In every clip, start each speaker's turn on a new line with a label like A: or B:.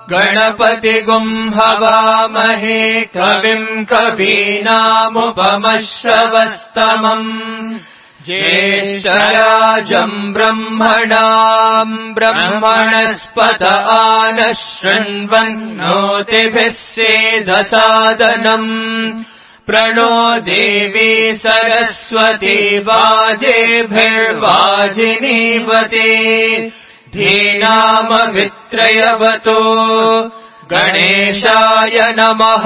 A: गणपतिगुम् हवामहे कविम् कवीनामुपमश्रवस्तमम् ज्येष्ठराजम् ब्रह्मणाम् ब्रह्मणस्पत आनः शृण्वन्नोतिभिः सेदसादनम् प्रणो देवी सरस्वती वाजेभिर्वाजिनीवते धीनामवित्रयवतो गणेशाय नमः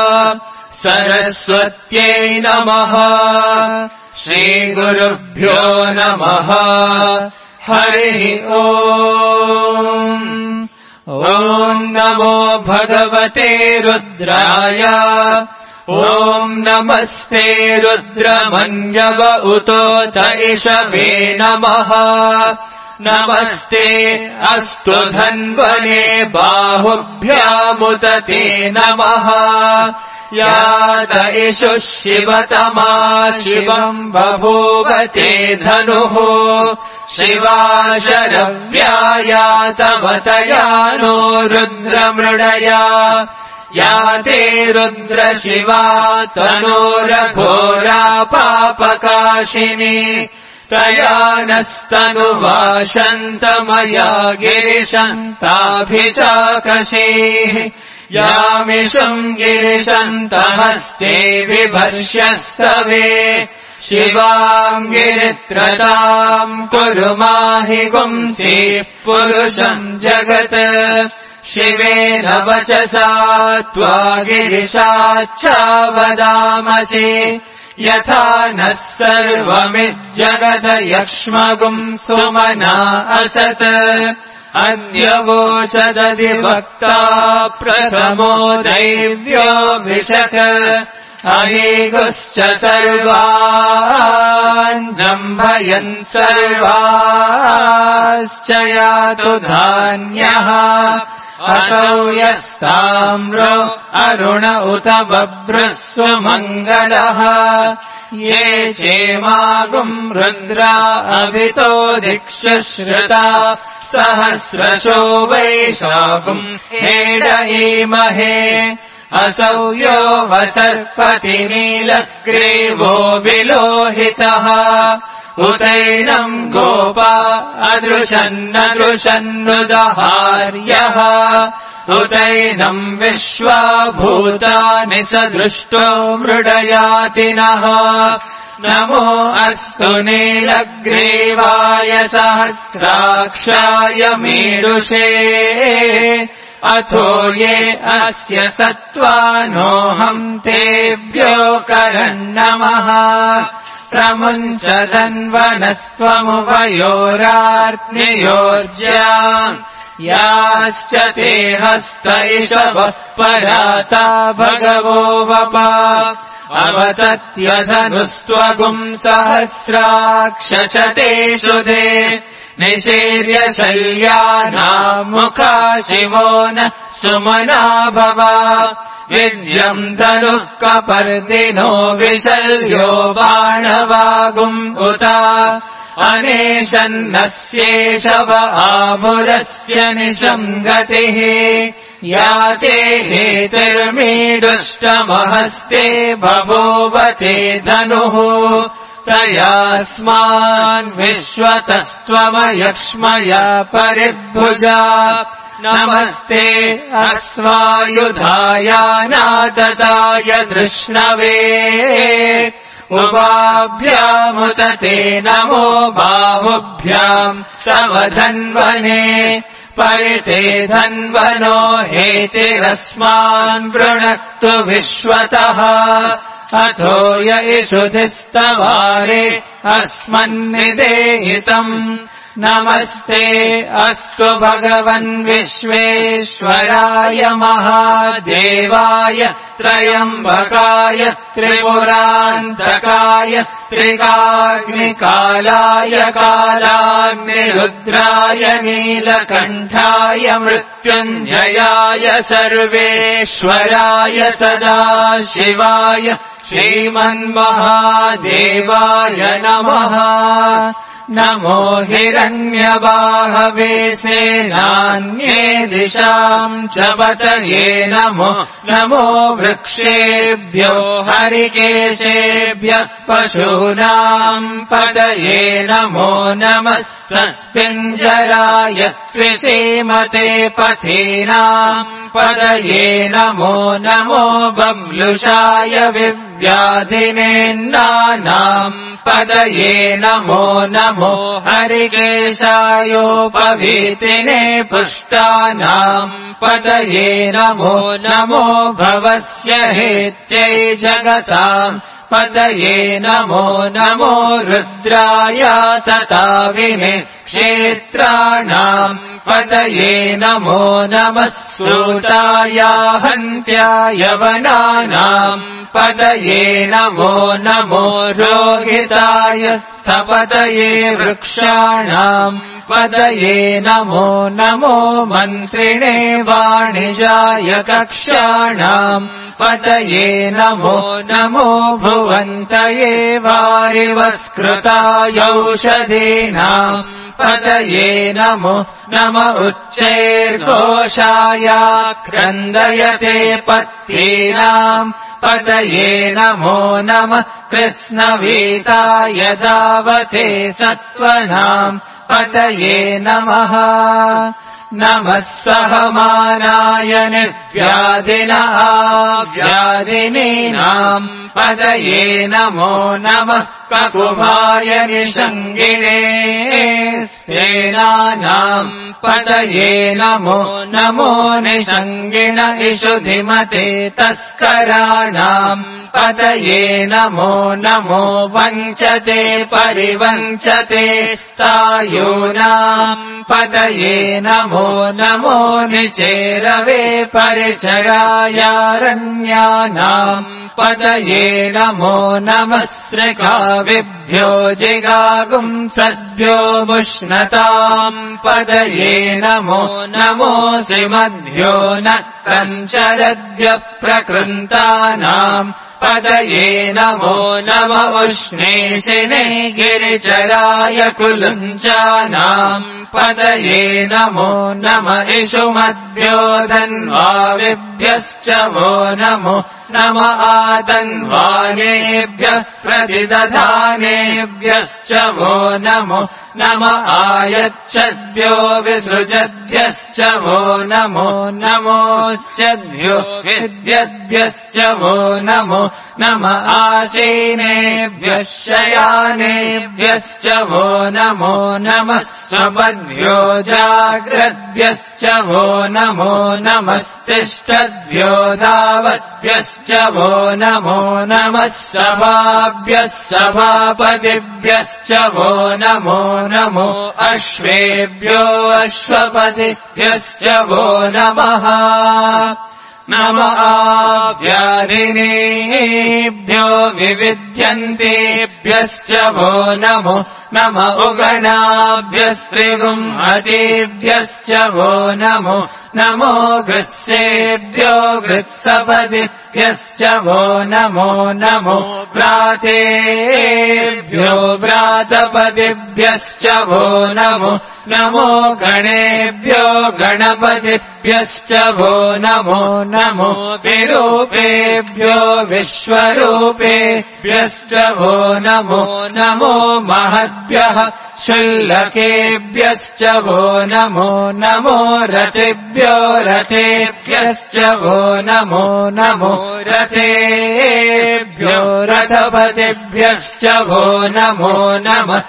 A: सरस्वत्यै नमः श्रीगुरुभ्यो नमः हरिः ओम् ॐ नमो भगवते रुद्राय ॐ नमस्ते रुद्रमन्यव उतोत इषवे नमः नमस्ते अस्तु धन्वने बाहुभ्यामुत ते नमः यात इषुः शिवतमा शिवम् बभूव ते धनुः शिवा शरव्यायातवतया नो रुद्रमृडया या ते रुद्रशिवा तनोरघोरा पापकाशिनी तया नस्तनुवाशन्तमया गिरिशन्ताभिचाकशीः यामिषुम् गिरिशन्तहस्ते विभर्ष्यस्तवे शिवाम् गिरित्रताम् कुरु माहि गुंसीः पुरुषम् जगत् शिवेन वचसा त्वा गिरिशाच्छावदामसि यथा नः सर्वमिज्जगदयक्ष्मगुम् सुमना असत् अद्य वोचदधिवक्ता प्रथमो दैव्यो विशक अहेगुश्च सर्वान् जम्भयन् सर्वाश्च यातु धान्यः असौ यस्ताम्रो अरुण उत बभ्रः सुमङ्गलः ये चेमागुम् रुद्रा अभितो दिक्षुश्रुता सहस्रशो वैशागुम् हेडयेमहे असौ यो वसर्पति नीलग्रीवो विलोहितः उतैनम् गोपा अदृशन्नदृशन्नुदहार्यः उतैनम् विश्वाभूतानि सदृष्टो मृडयातिनः नमो अस्तु नीलग्रीवाय सहस्राक्षाय मेरुषे अथो ये अस्य सत्त्वानोऽहम् तेभ्यो करन्नमः प्रमुञ्चदन्वनस्त्वमुभयोरार्त्न्ययोर्ज्या याश्च ते हस्त इषवः पराता भगवो वपा अवतत्यधनुस्त्वगुम् सहस्राक्षशतेषु दे निशीर्य शल्यानामुखा शिवो न सुमना भवा विद्यम् धनुः कपर्दिनो विशल्यो बाणवागुम् उता अनेशन्नस्येषव आमुरस्य निशम् गतिः याते हेतिर्मीडुष्टमहस्ते बभूव ते धनुः तयास्मान् विश्वतस्त्वमयक्ष्मया परिभुजा नमस्ते अश्वायुधायानाददाय धृष्णवे उभाभ्यामुत ते नमो बाहुभ्याम् समधन्वने परिते धन्वनो हेतिरस्मान् वृणक्तु विश्वतः अथो य इषुधिस्तवारे अस्मन्निदेहितम् नमस्ते अस्तु भगवन् विश्वेश्वराय महादेवाय त्रयम्बकाय त्रिपुरान्तकाय त्रिकाग्निकालाय कालाग्निरुद्राय नीलकण्ठाय मृत्युञ्जयाय सर्वेश्वराय सदाशिवाय श्रीमन्महादेवाय नमः नमो हिरण्यबाहवे सेनान्ये दिशाम् च पतये नमो नमो वृक्षेभ्यो हरिकेशेभ्यः पशूनाम् पतये नमो नमः सस्पिञ्जराय त्विषीमते पथीनाम् पतये नमो नमो बभ्लुषाय विव्याधिनेन्नानाम् पतये नमो नमो हरिकेशायोपवीतिने पुष्टानाम् पतये नमो नमो भवस्य हेत्यै जगताम् पतये नमो नमो रुद्राय तताविने क्षेत्राणाम् पतये नमो नमः सूताय हन्त्याय वनानाम् पतये नमो नमो रोहिताय स्थपतये वृक्षाणाम् पतये नमो नमो मन्त्रिणे वाणिजाय कक्ष्याणाम् पतये नमो नमो भुवन्तये वारिवस्कृतायौषधीनाम् पतये नमो नम उच्चैर्घोषाय क्रन्दयते पत्नीनाम् पतये नमो नमः कृत्स्नवीताय धावते सत्त्वनाम् पतये नमः नमः सहमानाय निर्व्याधिनः व्याधिनीनाम् पतये नमो नमः ककुभाय निषङ्गिणे सेनानाम् पतये नमो नमो निषङ्गिण इषुधिमते तस्कराणाम् पतये नमो नमो वञ्चते परिवञ्चते सायूनाम् पतये नमो नमो निचेरवे परिचरायारण्यानाम् पतये नमो नमः श्रिकाविभ्यो जिगागुंसद्भ्यो मुष्णताम् पतये नमो नमो श्रीमद्भ्यो न कञ्चरद्भ्यः प्रकृन्तानाम् पतये नमो नम उष्णेशिने गिरिचराय कुलुञ्चानाम् पतये नमो नम इषुमद्भ्यो धन्वाविभ्यश्च वो नमो नम आतन्वानेभ्यः प्रतिदधानेभ्यश्च वो नमो नम आयच्छद्भ्यो विसृजद्भ्यश्च वो नमो नमोऽस्यद्भ्यो विद्यद्भ्यश्च वो नमो नम आसीनेभ्यः शयानेभ्यश्च वो नमो नमः स्वपद्भ्यो जाग्रद्भ्यश्च वो नमो नमस्तिष्ठद्भ्यो धावद्भ्यश्च वो नमो नमः सभाभ्यः सभापतिभ्यश्च वो नमो नमो अश्वेभ्यो अश्वपतिभ्यश्च वो नमः नम आव्याधिनेभ्यो विविध्यन्तेभ्यश्च वो नमो नम उगणाभ्यस्त्रिगुंहतेभ्यश्च वो नमो नमो गृत्सेभ्यो गृत्सपतिभ्यश्च वो नमो नमो व्रातेभ्यो व्रातपतिभ्यश्च वो नमो नमो गणेभ्यो गणपतिभ्यश्च वो नमो नमो विरूपेभ्यो विश्वरूपेभ्यश्च वो नमो नमो महद्भ्यः शुल्लकेभ्यश्च वो नमो नमो रथेभ्यो रथेभ्यश्च वो नमो नमो रथेभ्यो रथपतिभ्यश्च वो नमो नमः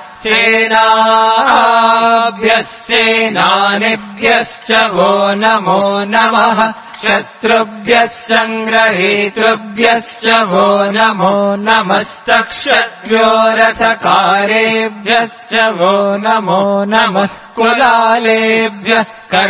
A: सेनाभ्यश्चेनानिभ्यश्च वो नमो नमः शत्रुभ्यः सङ्ग्रहीतृभ्यश्च वो नमो नमस्तक्षद्भ्यो रथकारेभ्यश्च वो नमो नमः कुलालेभ्यः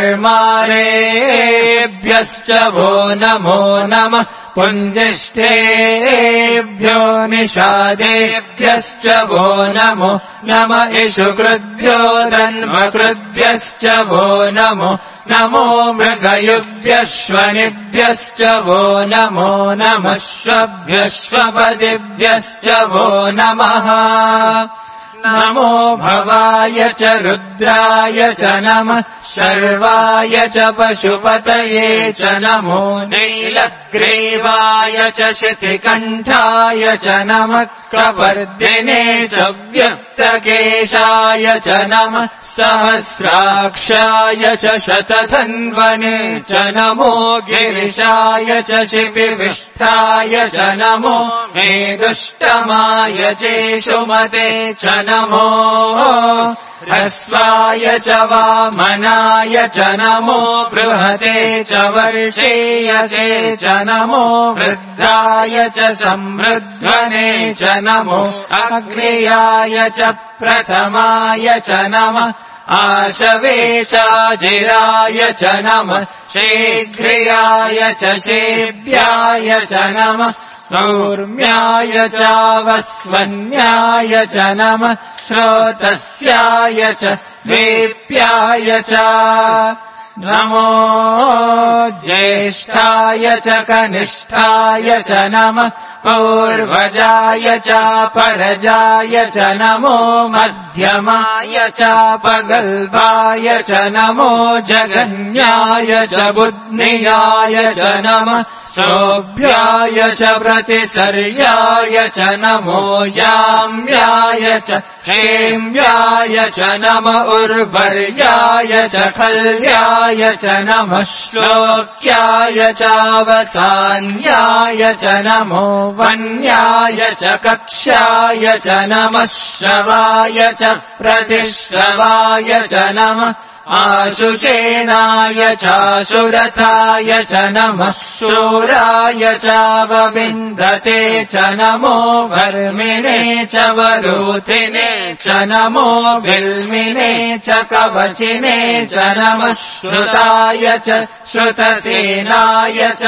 A: कर्मारेभ्यश्च वो नमो नमः पुञ्जिष्ठेभ्यो निषादेभ्यश्च वो नमो नम इषुकृद्भ्यो धन्वकृद्भ्यश्च वो नमो नमो मृगयुभ्यश्वनिभ्यश्च वो नमो नमः श्वभ्यश्वपतिभ्यश्च वो नमः नमो भवाय च रुद्राय च नमः शर्वाय च पशुपतये च नमो नीलग्रीवाय च शितिकण्ठाय च नमः कपर्दिने च व्यक्तकेशाय च नमः सहस्राक्षाय च शतधन्वने च नमो गिरिशाय च शिपिविष्ठाय च नमो मेदुष्टमाय चेषुमते च नमो ह्रस्वाय च वामनाय च नमो बृहते च वर्षेयसे च नमो वृद्धाय च समृद्धने च नमो अग्र्याय च प्रथमाय च नमः आशवेशाजिराय च नमः शीघ्रियाय च शेभ्याय च नमः सौर्म्याय चावस्वन्याय च नमः श्रोतस्याय च वेप्याय च नमो ज्येष्ठाय च कनिष्ठाय च नमः पूर्वजाय च परजाय च नमो मध्यमाय च पगल्भाय च नमो जगन्याय च बुद्धियाय च नमः शोभ्याय च प्रतिसर्याय च नमो याम्याय च क्षेम्याय च नमः उर्वर्याय च खल्याय च नमः श्लोक्याय चावसान्याय च नमो वन्याय च कक्ष्याय च नमः श्रवाय च प्रतिश्रवाय च नमः आशुषेणाय चाशुरथाय च नमः शूराय चावविन्दते च नमो वर्मिणे च वरूथिने च नमो विल्मिने च कवचिने च नमः श्रुताय च श्रुतसेनाय च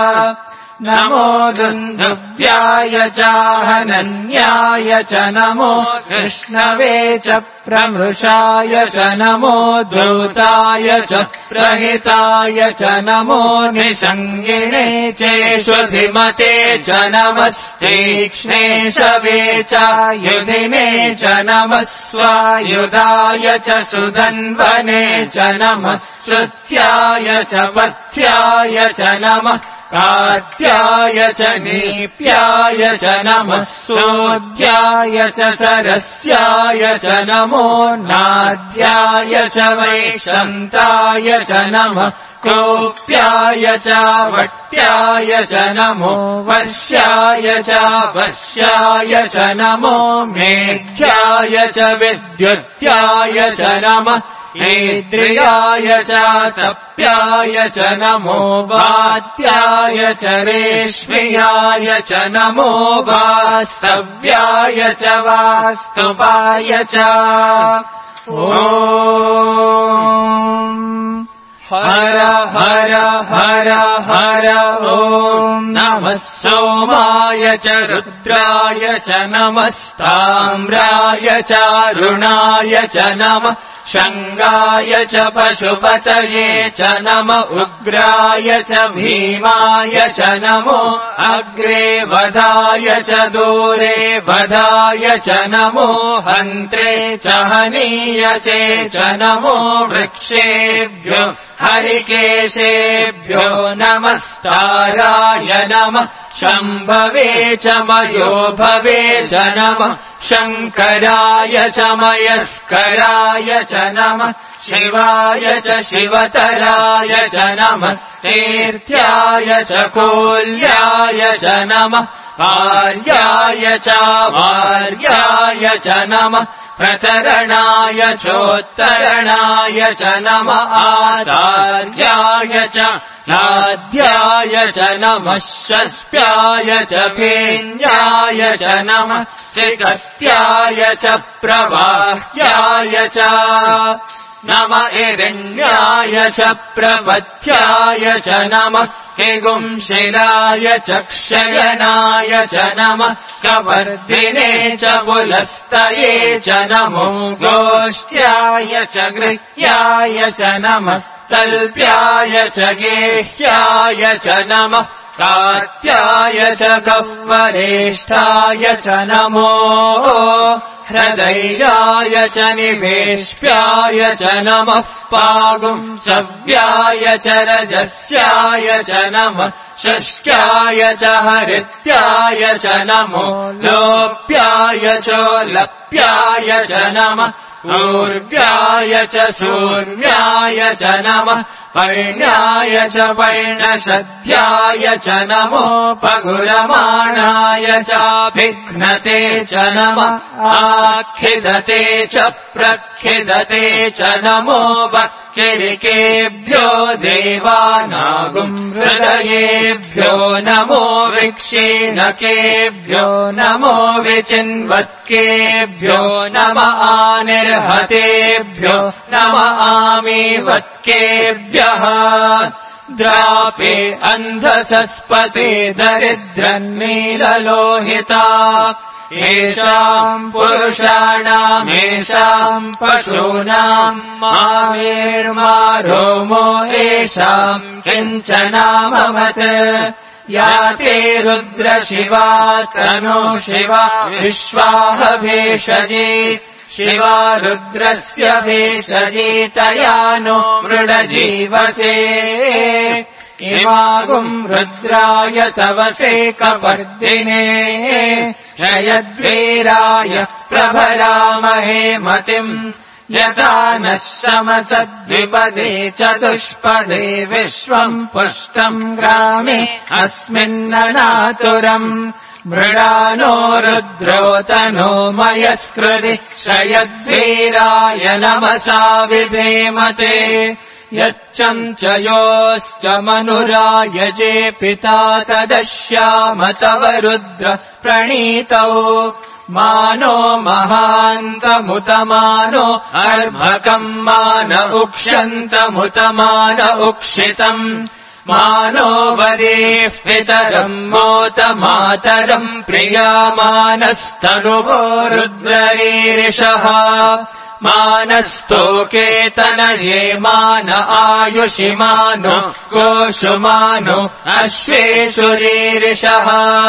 A: नमो दुन्दुभ्याय चाहनन्याय च नमो कृष्णवे च प्रमृषाय च नमो धूताय च प्रहिताय च नमो निषङ्गिणे चेष्वधिमते च नमस्तीक्ष्णे शवे चायुधिने च नमः स्वायुधाय च सुधन्वने च नमः श्रुत्याय च पथ्याय च नमः कात्याय च नीप्याय च नमः सोऽध्याय च सरस्याय च नमो नाद्याय च वैशन्ताय च नमः कोप्याय च वट्याय च नमो वर्ष्याय च वश्याय च नमो मेघ्याय च विद्युत्याय च नमः ऐद्रियाय च तप्याय च नमो वात्याय च रेश्म्याय च नमो वास्तव्याय च वास्तुपाय च ॐ हर हर हर हर ॐ नमः सोमाय च रुद्राय च नमस्ताम्राय च अरुणाय च नमः शङ्गाय च पशुपतये च नम उग्राय च भीमाय च नमो अग्रे वधाय च दूरे वधाय च नमो हन्त्रे च हनीयसे च नमो वृक्षेभ्यो हरिकेशेभ्यो नमस्ताराय नमः शम्भवे च मयोभवे च नमः शङ्कराय च मयस्कराय च नमः शिवाय च शिवतराय च नमः तीर्थ्याय च कोल्याय च नमः आर्याय च वार्याय च नमः प्रतरणाय चोत्तरणाय च नमः आचार्याय च नाद्याय च नमः षष्प्याय च फेन्याय च नमः त्रिकत्याय च प्रवाह्याय च नम हिरण्याय च प्रपथ्याय च नमः हिगुंशिलाय च क्षयनाय च नमः कवर्धिने च पुलस्तये च नमो गोष्ठ्याय च गृह्याय च नमः तल्प्याय च गेह्याय च नमः कात्याय च गह्वरेष्ठाय च नमो ह्रदैयाय च निवेश्याय च नमः पागुंसव्याय च रजस्याय च नमः षष्ट्याय च हरित्याय च नमो लोप्याय चोलप्याय च नमः ऊर्व्याय च सूर्याय च नमः पर्ण्याय च पर्णशद्याय च नमो पगुरमाणाय चाभिघ्नते च नमः आखिदते च प्रखिदते च नमो वक्किरिकेभ्यो देवानागुं हृदयेभ्यो नमो विक्षीणकेभ्यो नमो विचिन्वत्केभ्यो नमः आनिर्हतेभ्यो नमः आमीवत्केभ्यः द्रापे अन्धसस्पते दरिद्रन्नीललोहिता येषाम् पुरुषाणामेषाम् पशूनाम् मामेर्मारोमो येषाम् किञ्चनामवत् या ते रुद्रशिवा तनो शिवा विश्वाह भेषजे शिवा रुद्रस्य भेषजे तया नो मृडजीवसे इमागुम् रुद्राय तवसे कपर्दिने जयद्वीराय प्रभरामहे मतिम् यथा नः समसद्विपदे चतुष्पदे विश्वम् पुष्टम् ग्रामे अस्मिन्ननातुरम् मृडानो रुद्रो तनो मयस्कृति शयद्वीराय नमसा विधेमते यच्चञ्चयोश्च मनुरायजे पिता तदश्याम तव रुद्र प्रणीतौ मानो महान्तमुतमानो अर्भकम् मान उक्ष्यन्तमुतमान उक्षितम् मानो वदेः पितरम् मोत मातरम् प्रियामानस्तनुवो रुद्ररीरिषः मानस्तोकेतनये मान आयुषि मानो गोषु मानो अश्वेषु रीरिषः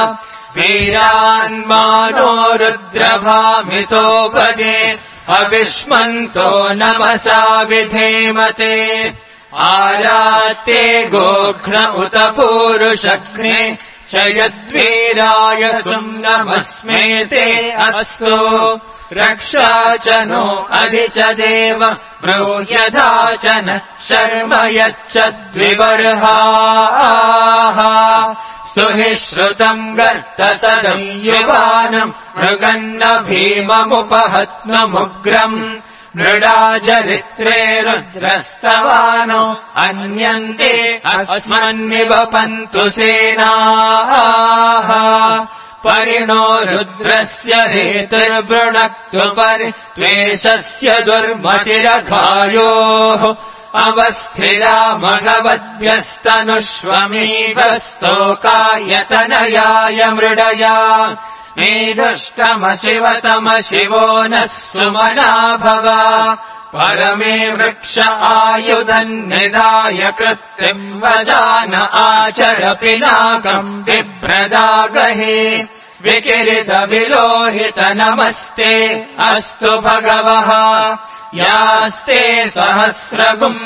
A: वीरान्मानो रुद्रभामितो वदे अविष्मन्तो नमसा विधेमते आरात्ते गोघ्न उत पूरुषघ्ने शयद्वीराय सुम्नमस्मेते अस्तु रक्षा च नो अधि च देव ब्रूयधा च न शर्म यच्च द्विबर्हाः स्तुहि श्रुतम् गर्तसदम् युवानम् मृगन्न भीममुपहत्नमुग्रम् मृडाचरित्रे रुद्रस्तवानो अन्यन्ते अस्मन्निवपन्तु सेनाः परिणो रुद्रस्य हेतुर्वृणक्तु परित्वेषस्य दुर्मतिरघायोः अवस्थिरा मघवद्भ्यस्तनुष्वमेव स्तोकायतनयाय मृडया मेधुष्टमशिवतम शिवो नः सुमना भव परमे वृक्ष आयुधन्निधाय कृत्तिम् वजान आचर पिनाकम् बिभ्रदागहे विकिरित विलोहित नमस्ते अस्तु भगवः यास्ते सहस्रगुम्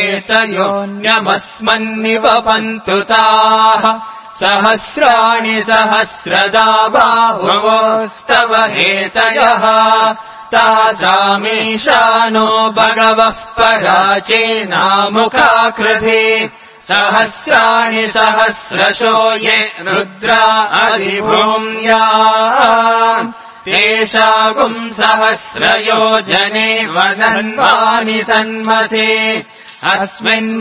A: हेतयोऽन्यमस्मन्निवपन्तु ताः सहस्राणि सहस्रदा बाहुवोस्तव हेतयः तासामीशानो भगवः पराचीनामुखाकृधे सहस्राणि सहस्रशो ये रुद्रा अधिभूम्या तेषागुम् सहस्रयोजने वदन्वानि तन्मसे अस्मिन्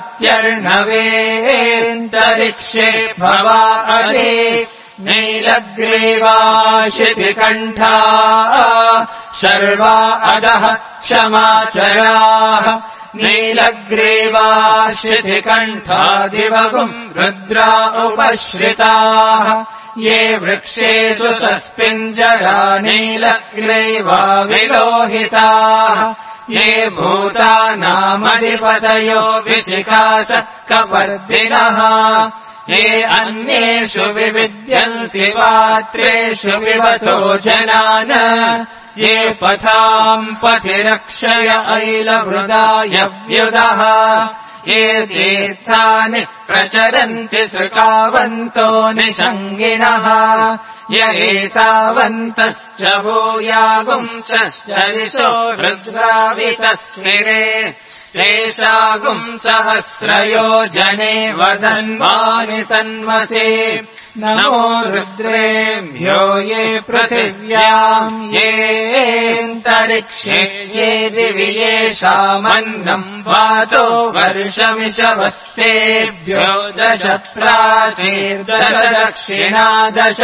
A: महत्यर्णवेऽन्तरिक्षे भवा अधे नीलग्रीवा शितिकण्ठा शर्वा अधः क्षमाचराः नीलग्रीवा शितिकण्ठादिवगुम् रुद्रा उपश्रिताः ये वृक्षेषु सस्पिञ्जरा नीलग्रीवा विलोहिताः ये भूतानामधिपतयो विशिखास कपर्दिनः ये अन्येषु विविद्यन्ति पात्रेषु विवतो जनान् ये पथाम् पथिरक्षय ऐलवृदाय व्युदः ये तीर्थानि प्रचरन्ति सृकावन्तो निषङ्गिणः य एतावन्तश्च भूयागुंसश्च दिशो रुद्रावितस्थिरे तेषागुम् सहस्रयोजने वदन्वानि तन्वसे नमो रुद्रेभ्यो ये पृथिव्याम् येऽन्तरिक्षे ये दिवि येषामन्नम् वातो वर्षमिषवस्तेभ्यो 10 प्राचीर्दश दक्षिणा 10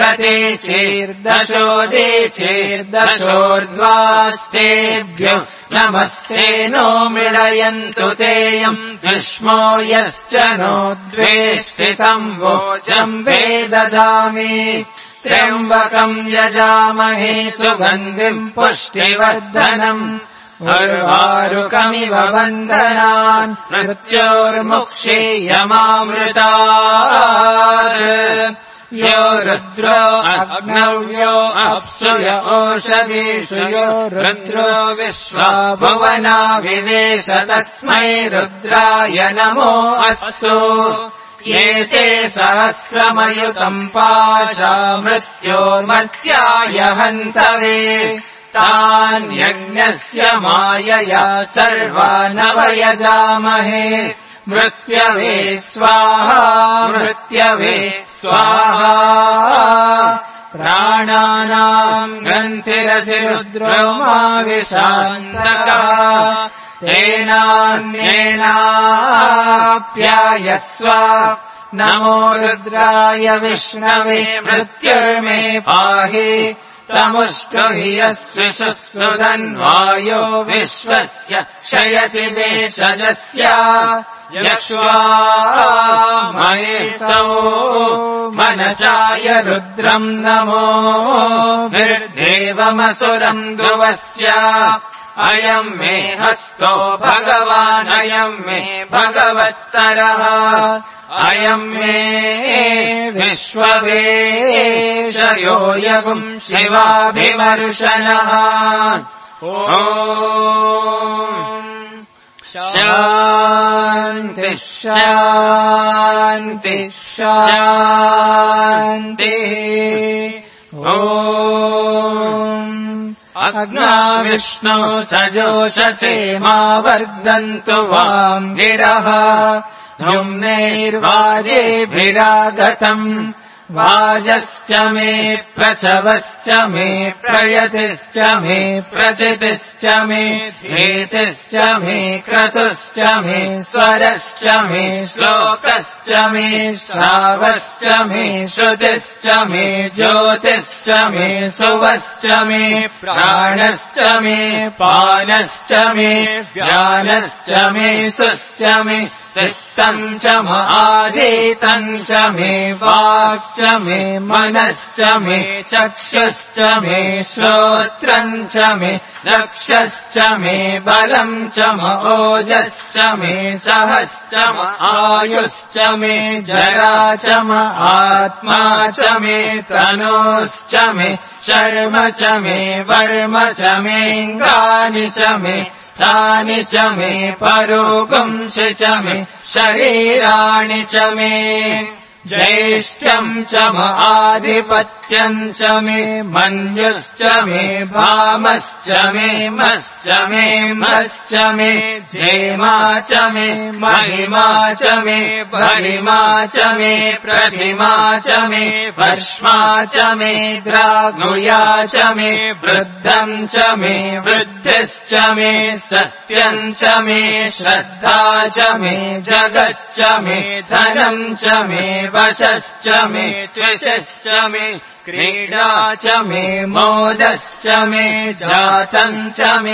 A: प्रतीचीर्दशोदीचीर्दशोर्ध्वास्तेभ्यो नमस्ते नो मृडयन्तु तेयम् युष्मो यश्च नो द्वेष्टितम् वोचम् ददामि त्र्यम्बकम् यजामहे सुगन्धिम् पुष्टिवर्धनम् उर्वारुकमिव बन्धनान् मृत्योर्मुक्षीयमामृतात् यो रुद्रो अग्नौ यो अप्सु य ओषधीषु यो रुद्रो विश्वा भुवना विवेश तस्मै रुद्राय नमो अस्तु ये ते सहस्रमयुतम् पाशा मृत्योर्मर्त्याय हन्तवे तान् यज्ञस्य मायया सर्वानवयजामहे मृत्यवे स्वाहा मृत्यवे स्वाहा प्राणानाम् ग्रन्थिरसि रुद्रोमाविशान्तका तेनान्येनाप्यायस्व नमो रुद्राय विष्णवे मृत्युर्मे पाहि तमुष्टु हि यस्विषुसुधन्वायो विश्वस्य क्षयति वेषजस्य यक्ष्वा महेशौ मनचाय रुद्रम् नमो निर्देवमसुरम् ध्रुवस्य अयम् मे हस्तो भगवान् अयम् मे भगवत्तरः अयम् मे विश्ववेशयो यगुम् शिवाभिमर्शनः ॐ शान्ति शान्ति शान्तिः ॐ अग्ना विष्णो सजोषसे मा वर्धन्तु वाम् गिरः धुम्नैर्वाजेभिरागतम् वाजश्च मे प्रसवश्च मे प्रयतिश्च मे प्रचितिश्च मे धेतिश्च मे क्रतुश्च मे स्वरश्च मे श्लोकश्च मे श्रावश्च मे श्रुतिश्च मे ज्योतिश्च मे सुवश्च मे प्राणश्च मे पानश्च मे व्यानश्च मे सुश्च मे चित्तम् च आधीतम् च मे वाक् च मे मनश्च मे चक्षुश्च मे श्रोत्रम् च मे दक्षश्च मे बलम् च ओजश्च मे सहश्च आयुश्च मे जरा च आत्मा च मे तनोश्च मे शर्म च मे वर्म च मेऽङ्गानि च मे तानि च मे परोगुंसि च मे शरीराणि च मे ज्येष्ठ्यम् च आधिपत्यम् च मे मन्युश्च मे भामश्च मे मश्च मे मश्च मे धेमा च मे महिमा च मे बलिमा च मे प्रतिमा च मे वर्ष्मा च मे द्रागुया च मे वृद्धम् च मे वृद्धिश्च मे सत्यम् च मे श्रद्धा च मे जगच्च मे धनम् च मे वशश्च मे त्विषश्च मे क्रीडा च मे मोदश्च मे जातम् च मे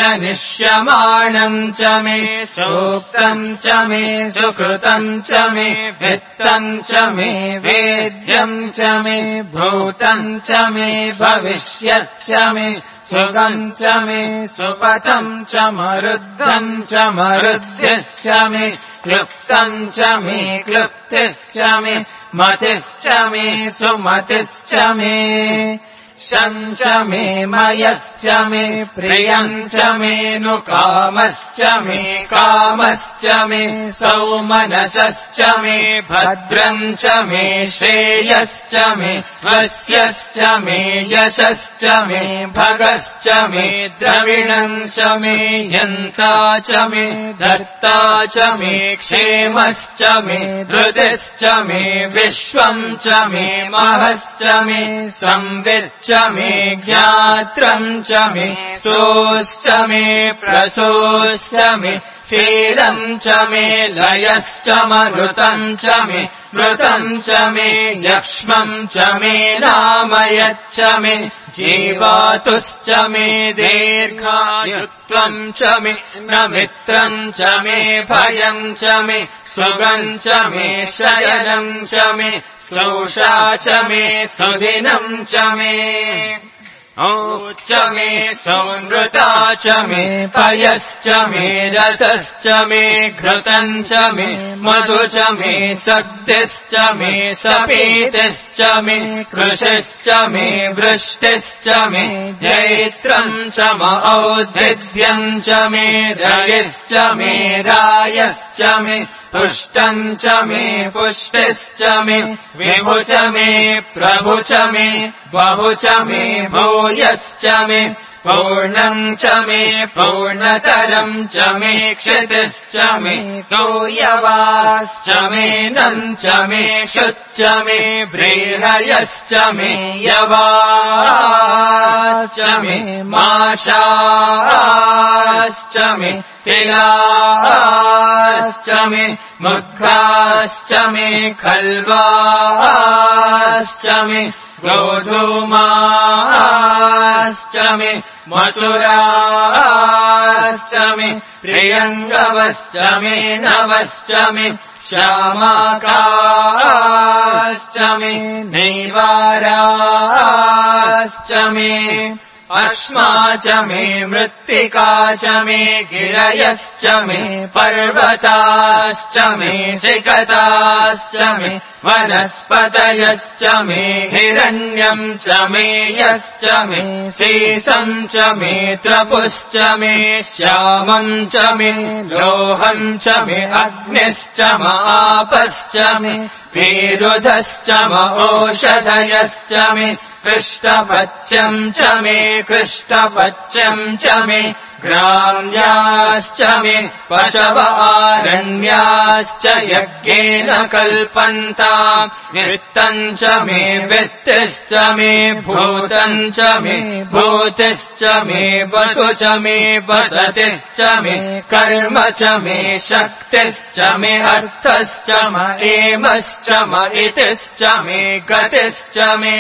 A: जनिष्यमाणम् च मे सूक्तम् च मे सुकृतम् च मे वित्तम् च मे वेद्यम् च मे भूतम् च मे भविष्यच्च मे सुगम् च मे सुपथम् च मरुद्धम् च मरुद्धिश्च मे क्लुप्तम् च मे क्लुप्तिश्च मे मतिश्च मे सुमतिश्च मे शञ्च मे मयश्च मे प्रियञ्च मे नु कामश्च मे कामश्च मे सौमनसश्च मे भद्रञ्च मे श्रेयश्च मे वस्यश्च मे यशश्च मे भगश्च मे द्रविणञ्च मे यन्ता च मे धर्ता च मे क्षेमश्च मे धृतिश्च मे विश्वम् च मे महश्च मे संविच्च मे ज्ञात्रम् च मे सोश्च मे प्रसोश्च मे शीलम् च मे लयश्च मरुतम् च मे मृतम् च मे यक्ष्मम् च मे नामयच्च मे जीवातुश्च मे दीर्घायुत्वम् च मे न मित्रम् च मे भयम् च मे सुगम् च मे शयनम् च मे श्रोषा च मे सुदिनम् च मे च मे सौनृता च मे पयश्च मे रसश्च मे घृतम् च मे मधु च मे सद्यश्च मे सपीतिश्च मे कृशिश्च मे वृष्टिश्च मे जैत्रम् च म औद्भिद्यम् च मे रयिश्च मे रायश्च मे पुष्टम् च मे पुष्टिश्च मे विभु च मे प्रभु च मे बहु च मे भूयश्च मे पूर्णम् च मे पूर्णतरम् च मे क्षितिश्च मे गौयवाश्च मे नम् च मे शुच्च मे बृहयश्च मे यवाश्च मे माशाश्च मे तिलाश्च मे मुद्गाश्च मे खल्वाश्च मे गोधूमाश्च मे मसुराश्च मे प्रियङ्गवश्च मे नवश्च मे श्यामाकाश्च मे नैवाराश्च मे अश्मा च मे मृत्तिका च मे गिरयश्च मे पर्वताश्च मे सिकताश्च मे वनस्पतयश्च मे हिरण्यम् च मे यश्च मे शेषम् च मे त्रपुश्च मे श्यामम् च मे लोहम् च मे अग्निश्च म आपश्च मे विरुधश्च म ओषधयश्च मे कृष्णपच्यम् च मे कृष्णपच्यम् च मे ग्राम्याश्च मे पशव आरण्याश्च यज्ञेन कल्पन्ताम् वित्तम् च मे वित्तिश्च मे भूतम् च मे भूतिश्च मे वसु च मे वसतिश्च मे कर्म च मे शक्तिश्च मे अर्थश्च म एमश्च म इतिश्च मे गतिश्च मे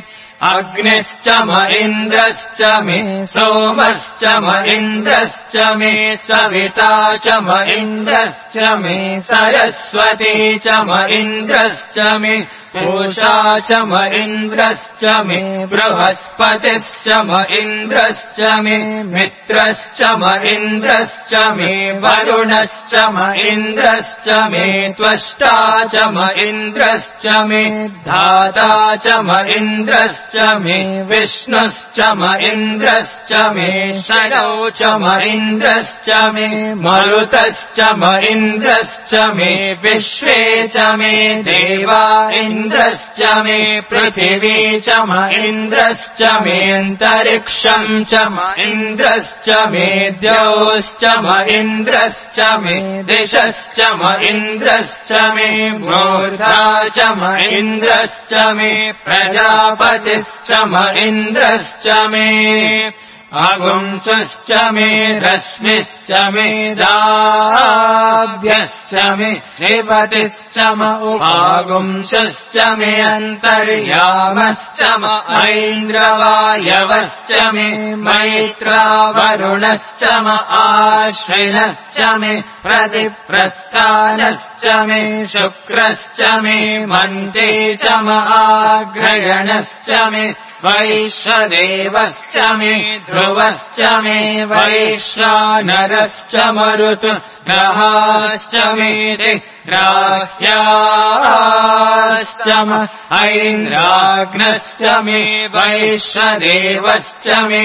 A: अग्निश्च म इन्द्रश्च मे सोमश्च म इन्द्रश्च मे सविता च म इन्द्रश्च मे सरस्वती च म इन्द्रश्च मे पूषा च म इन्द्रश्च मे बृहस्पतिश्च म इन्द्रश्च मे मित्रश्च म इन्द्रश्च मे वरुणश्च म इन्द्रश्च मे त्वष्टा च म इन्द्रश्च मे धाता च म इन्द्रश्च मे विष्णुश्च म इन्द्रश्च मे शनौ च म इन्द्रश्च मे मरुतश्च म इन्द्रश्च मे विश्वे च मे देवा इन्द्रश्च मे पृथिवी च म इन्द्रश्च मे अन्तरिक्षम् च म इन्द्रश्च मे द्यौश्च म इन्द्रश्च मे दिशश्च म इन्द्रश्च मे मूर्धा च म इन्द्रश्च मे प्रजापतिश्च म इन्द्रश्च मे अगुंसुश्च मे रश्मिश्च मे दाभ्यश्च मे निपतिश्च म उपागुंसुश्च मे अन्तर्यामश्च म ऐन्द्रवायवश्च मे मैत्रावरुणश्च म आश्विनश्च मे प्रतिप्रस्थानश्च मे शुक्रश्च मे मन्ते च म आग्रयणश्च मे वैश्वदेवश्च मे ध्रुवश्च मे वैश्वानरश्च मरुत् ग्रहाश्च मे ग्राह्याश्च ऐन्द्राग्नश्च मे वैश्वदेवश्च मे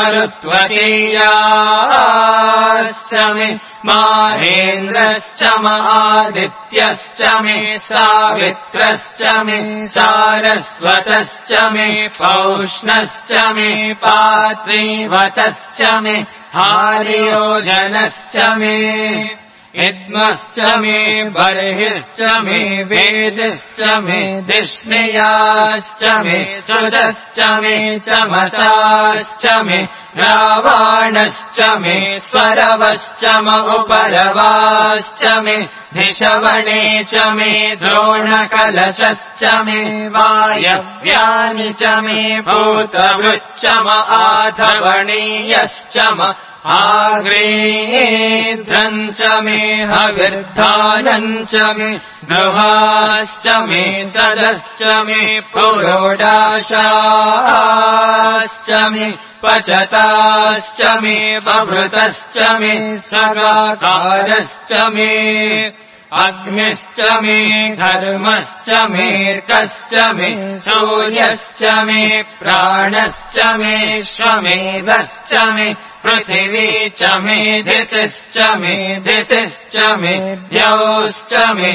A: मरुत्वतीयाश्च मे माहेन्द्रश्च महादित्यश्च मे सावित्रश्च मे सारस्वतश्च मे पौष्णश्च मे पात्रीवतश्च मे हार्योजनश्च मे इद्मश्च मे बर्हिश्च मे वेदिश्च मे दिष्णयाश्च मे सुजश्च मे चमसाश्च मे रावाणश्च मे स्वरवश्च म उपरवाश्च मे निशवणे च मे द्रोणकलशश्च मे वायव्यानि च मे भूतवृच्च म आधवणीयश्च म आग्नेयेन्द्रम् च मे हविर्धानम् च मे गृहाश्च मे सदश्च मे पुरोडाशाश्च मे पचताश्च मे बभृतश्च मे सगाकारश्च मे अग्निश्च मे धर्मश्च मेऽर्कश्च मे सूर्यश्च मे प्राणश्च मे श्वमेधश्च मे पृथिवी च मे दितिश्च मे दितिश्च मे द्यौश्च मे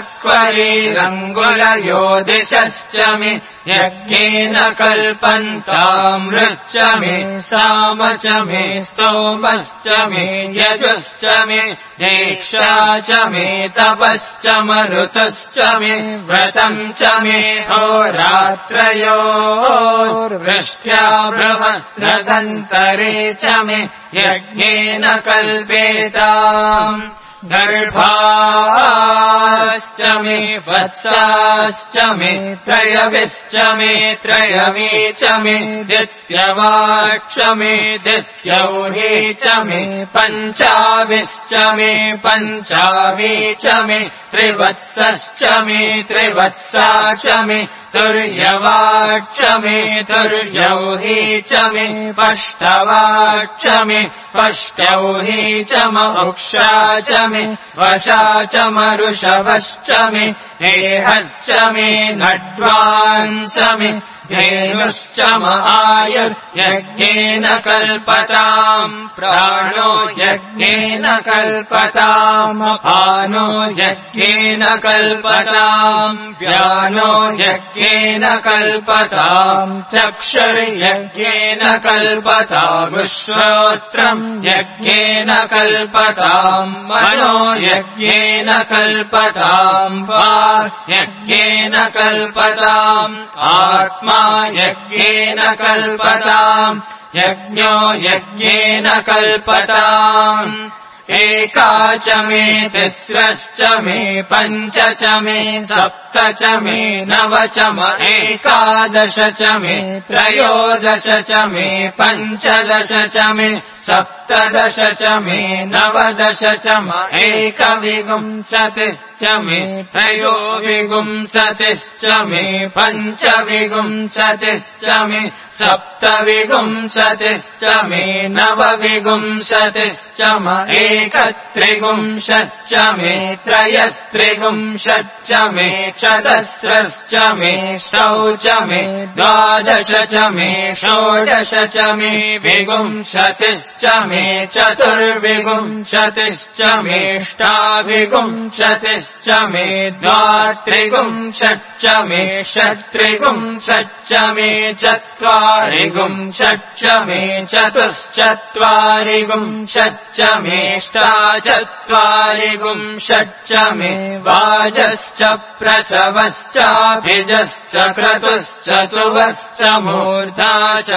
A: शक्वरीरङ्गुलयोदिशश्च मे यज्ञेन कल्पन्तामृच्च मे साम च मे स्तोमश्च मे यजुश्च मे दीक्षा च मे तपश्च मरुतश्च मे व्रतम् च मे होरात्रयोर्वृष्ट्या बृहद्रथन्तरे च मे यज्ञेन कल्पेताम् गर्भाश्च मे वत्साश्च मे त्रयविश्च मे त्रयवी च मे दित्यवाक्ष मे दित्यौही च मे पञ्चाविश्च मे पञ्चावी च मे त्रिवत्सश्च मे त्रिवत्सा च मे तुर्यवाक्ष मे तुर्यौही च मे पष्टवाक्ष मे पष्टौही च महुक्षा च मे वशा च मरुषवश्च मे हेहच्च मे नड्वाञ्च मे धेनुश्च आयुर्यज्ञेन कल्पताम् प्राणो यज्ञेन कल्पताम् अपानो यज्ञेन कल्पताम् व्यानो यज्ञेन कल्पताम् चक्षुर्यज्ञेन कल्पताम् श्रोत्रम् यज्ञेन कल्पताम् मनो यज्ञेन कल्पताम् वाक् यज्ञेन कल्पताम् आत्मा यज्ञेन कल्पताम् यज्ञो यज्ञेन कल्पताम् एका च मे तिस्रश्च मे पञ्च च मे सप्त च मे नव च म एकादश च मे त्रयोदश च मे पञ्चदश च मे सप्तदश च मे नवदश च म एकविंशतिश्च मे त्रयोविंशतिश्च मे पञ्चविंशतिश्च मे सप्तविंशतिश्च मे नवविंशतिश्च म एकत्रिंशच्च मे त्रयस्त्रिंशच्च मे चतस्रश्च मे षौच मे द्वादश च मे षोडश च मे विंशतिश्च मे चतुर्विंशतिश्च मेष्टाविंशतिश्च मे द्वात्रिंशच्च मे षट्त्रिंशच्च मे चत्वारिंशच्च मे चतुश्चत्वारिंशच्च मेष्टाचत्वारिंशच्च मे वाजश्च प्रसवश्चाभिजश्च क्रतुश्च सुवश्च मूर्धा च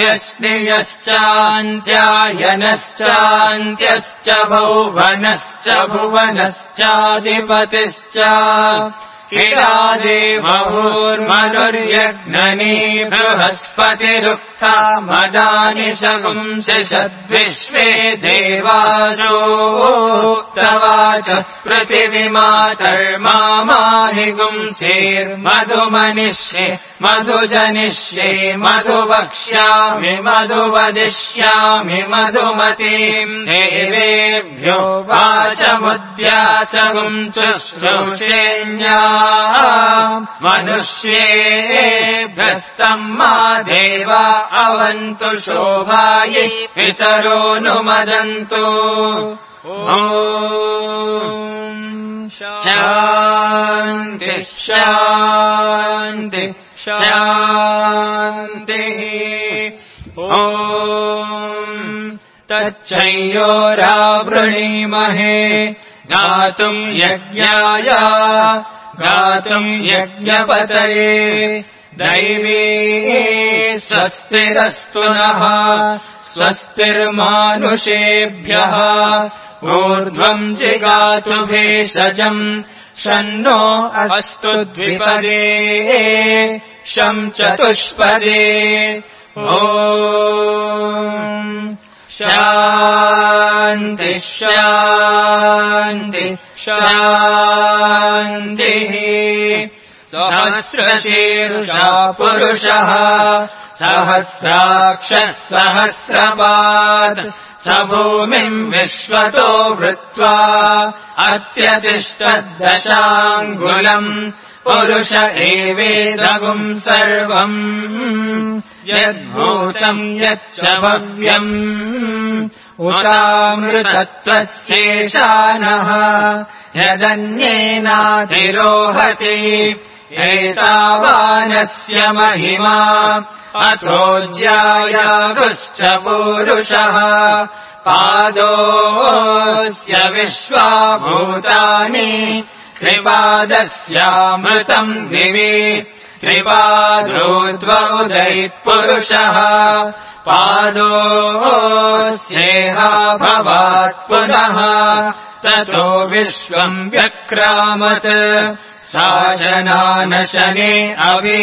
A: व्यश्नियश्चान्त्यायनश्चान्त्यश्च भुवनश्च भुवनश्चाधिपतिश्च इडादेवभूर्मधुर्यज्ञनी बृहस्पतिरुक्था मदानि शगुंसद्विश्वे देवासोक्तवाच पृथिवीमातर्माहि गुंसेर्मधुमनिष्ये मधुजनिष्ये मधुवक्ष्यामि मधुवदिष्यामि मधुमतीम् देवेभ्यो वाचमुद्यासगुंसुश्रुषेण्या मनुष्येभ्यस्तम् मा देवा अवन्तु शोभायै पितरो नुमदन्तु शान्ति शान्ति शान्तिः तच्चयोरावृणीमहे गातुम् यज्ञाय गातुम् यज्ञपतये दैवी स्वस्तिरस्तु नः स्वस्तिर्मानुषेभ्यः ऊर्ध्वम् जिगातु भेषजम् शन्नो अस्तु द्विपदे शं चतुष्पदे शान्ति शान्ति शान्तिः सहस्रशीर्षा पुरुषः सहस्राक्षः सहस्रपात् स भूमिम् विश्वतो वृत्वा अत्यतिष्ठद्दशाङ्गुलम् पुरुष एवेदगुम् सर्वम् यद्भूतम् यच्च भव्यम् उतामृतत्वस्येषानः यदन्येनातिरोहति एतावानस्य महिमा अथोऽज्यायागुश्च पूरुषः पादोऽस्य विश्वाभूतानि त्रिपादस्यामृतम् दिवि त्रिपादोद्वौदैत्पुरुषः पादोऽस्येह भवात् पुनः ततो विश्वम् व्यक्रामत् साचनानशने अभि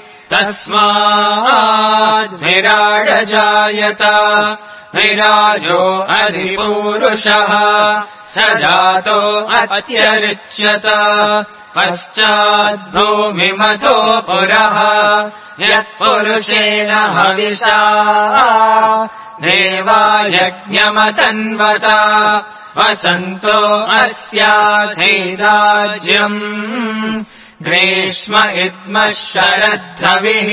A: तस्माद्विराडजायत विराजो अधिपूरुषः स जातो अत्यरिच्यत पश्चाद्भूमिमतो पुरः यत्पुरुषेण हविषा देवा यज्ञमतन्वत वसन्तो अस्यासीदाज्यम् ग्रीष्म इद्मः शरद्धविः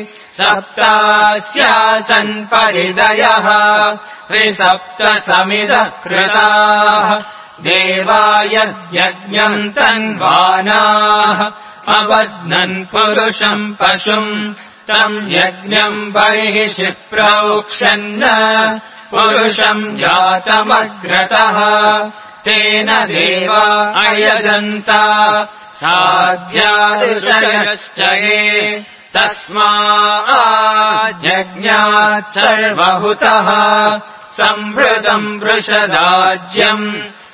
A: सप्तास्यासन् परिदयः त्रिसप्तसमिदः कृताः देवा यज्ञम् तन्वानाः अबध्नन् पुरुषम् पशुम् तम् यज्ञम् बर्हिषि प्रोक्षन् पुरुषम् जातमग्रतः तेन देवा अयजन्त साध्यादिशयश्च ये तस्माज्ञात् सर्वहुतः सम्भृतम् वृषदाज्यम्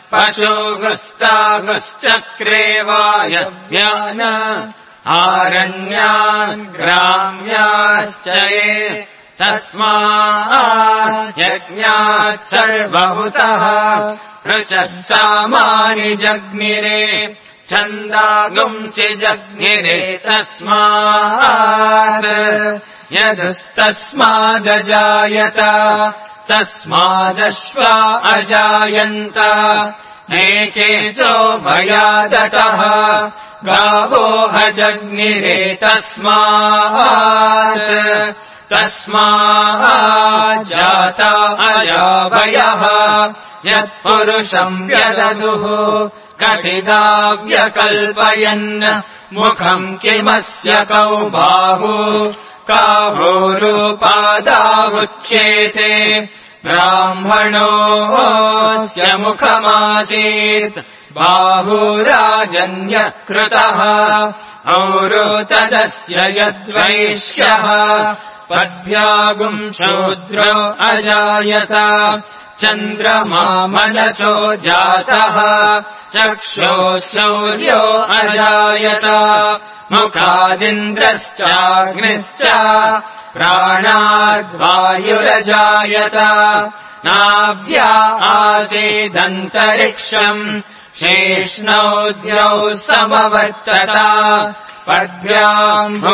A: पशुगुस्तागुश्चक्रेवायव्यान आरण्यान् ग्राम्याश्च ये तस्माज्ञात् सर्वहुतः ऋचः सामानि जग्निरे छन्दागुंसि जग्निरे तस्मात् यदस्तस्मादजायत तस्मादश्वा अजायन्त एकेचो भयादतः गावो हजग्निरे तस्मात् तस्माज्जाता अजावयः यत्पुरुषम् व्यदधुः कथिता व्यकल्पयन् मुखम् किमस्य कौ बाहु काभोरुपादावुच्येते ब्राह्मणोऽस्य मुखमासीत् बाहुराजन्यकृतः औरुतदस्य यद्वैश्यः पद्भ्यागुम् शूद्रो अजायत चन्द्रमा मनसो जातः चक्षुः शौर्यो अजायत मुखादिन्द्रश्चाग्निश्च प्राणाद्वायुरजायत नाभ्या आसीदन्तरिक्षम् शेष्णौ समवर्तत पद्भ्याम्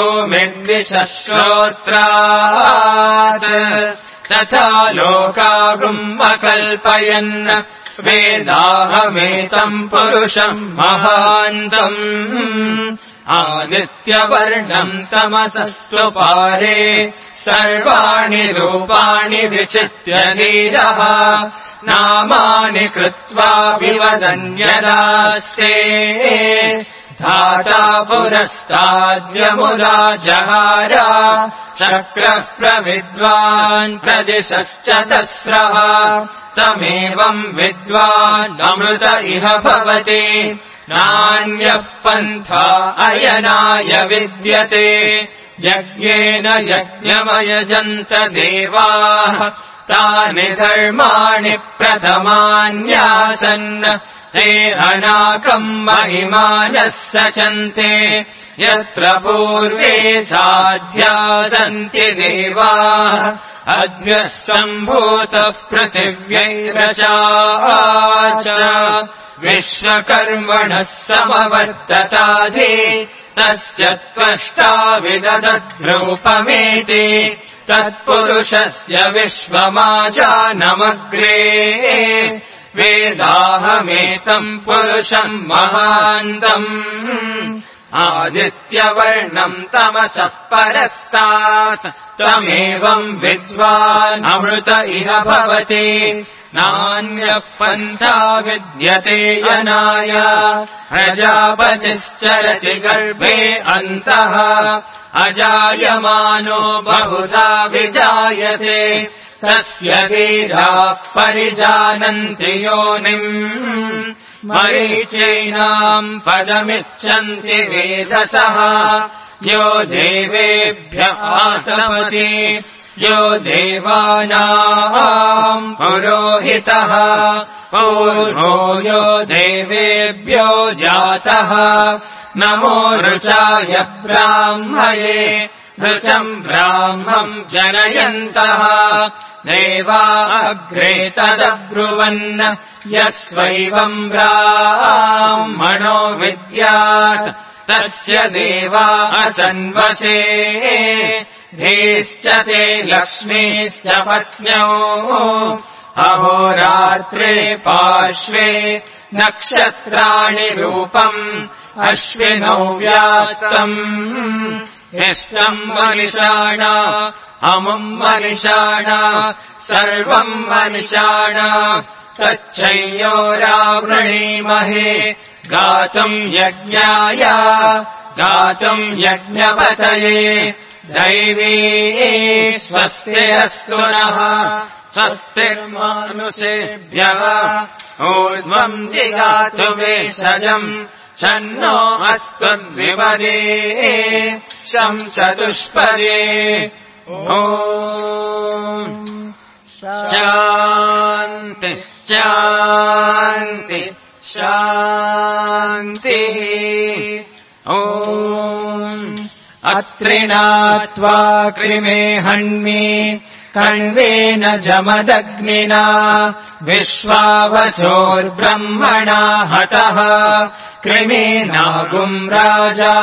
A: भूमिर्दिशश्रोत्रात् तथा लोकागुम् अकल्पयन् वेदाहमेतम् पुरुषम् महान्तम् आदित्यवर्णम् तमसस्तु पारे सर्वाणि रूपाणि विचित्य धीरः नामानि कृत्वा विवदन्यदास्ते धाता पुरस्ताद्यमुदा जहार चक्रः प्रविद्वान् प्रदिशश्च तस्रः तमेवम् विद्वान् अमृत इह भवति नान्यः पन्था अयनाय विद्यते यज्ञेन यज्ञमयजन्त देवाः तानि धर्माणि प्रथमान्यासन् ते अनाकम् महिमानः सचन्ते यत्र पूर्वे साध्या सन्ति देवाः अद्यः सम्भूतः पृथिव्यैरचाच विश्वकर्मणः समवर्तताधि तस्य त्वष्टा विदधद्रूपमेति तत्पुरुषस्य विश्वमाजानमग्रे वेदाहमेतम् पुरुषम् महान्तम् आदित्यवर्णम् तमसः परस्तात् तमेवम् विद्वान् अमृत इह भवति नान्यः पन्था विद्यते यनाय प्रजापतिश्चरति गर्भे अन्तः अजायमानो बहुधा विजायते तस्य धीराः परिजानन्ति योनिम् मरीचीनाम् पदमिच्छन्ति वेदसः यो देवेभ्यः आतपति यो देवानाम् पुरोहितः पूर्वो यो देवेभ्यो जातः नमो ऋचाय ब्राह्मये ऋचम् ब्राह्मम् जनयन्तः देवा अग्रे तदब्रुवन् यस्वैवम् ब्राह्मणो विद्यात् तस्य देवा असन्वसे धेश्च ते लक्ष्मीश्च पत्न्यौ अहोरात्रे पार्श्वे नक्षत्राणि रूपम् अश्विनौ व्याप्तम् इष्टम् मनिषाणा अमुम् मनिषाणा सर्वम् मनिषाणा तच्चैयोरावृणीमहे गातुम् यज्ञाय गातुम् यज्ञपतये दैवी स्वस्तिरस्तु नः स्वस्तिर्मानुषेभ्यः ऊर्ध्वम् जिगातु भेषजम् शन्नो अस्तु द्विपदे शं चतुष्पदे ॐ शान्ति शान्ति शान्तिः ॐ अत्रिणात्वा कृमे हन्मि कण्वेन जमदग्निना विश्वावसोर्ब्रह्मणा हतः कृमेनागुम् राजा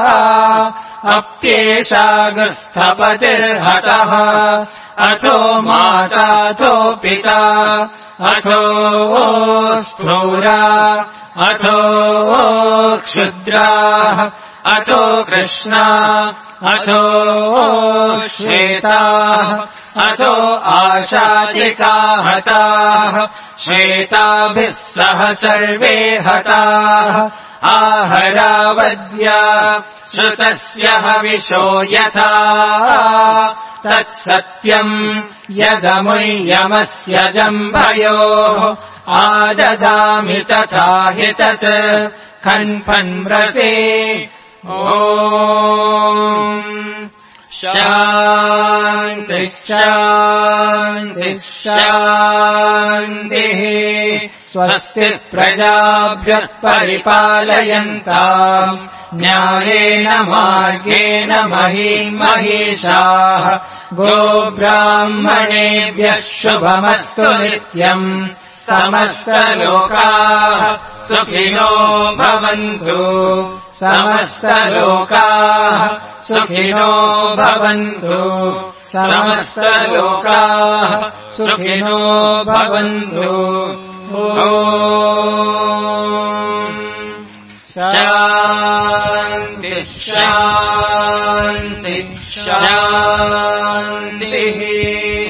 A: अप्येषागस्थपतिर्हतः अथो माताथो पिता अथो स्थूरा अथो क्षुद्राः अथो कृष्णा अथो श्वेताः अथो आशादिका हताः श्वेताभिः सह सर्वे हताः आहरावद्या श्रुतस्य हविषो यथा तत्सत्यम् यदमुय्यमस्य जम्भयोः आददामि तथा हि तत् खन्फन्व्रसे ॐ शान्ति शान्ति शान्तिः स्वस्ति प्रजाभ्यः परिपालयन्ताम् न्यायेन मार्गेण महीम् महिषाः गोब्राह्मणेभ्यः शुभमस्तु नित्यम् समस्तलोकाः सुखिनो भवन्तु समस्तलोकाः सुखिनो भवन्तु समस्तलोकाः सुखिनो भवन्तु ॐ शान्ति शान्ति शान्तिः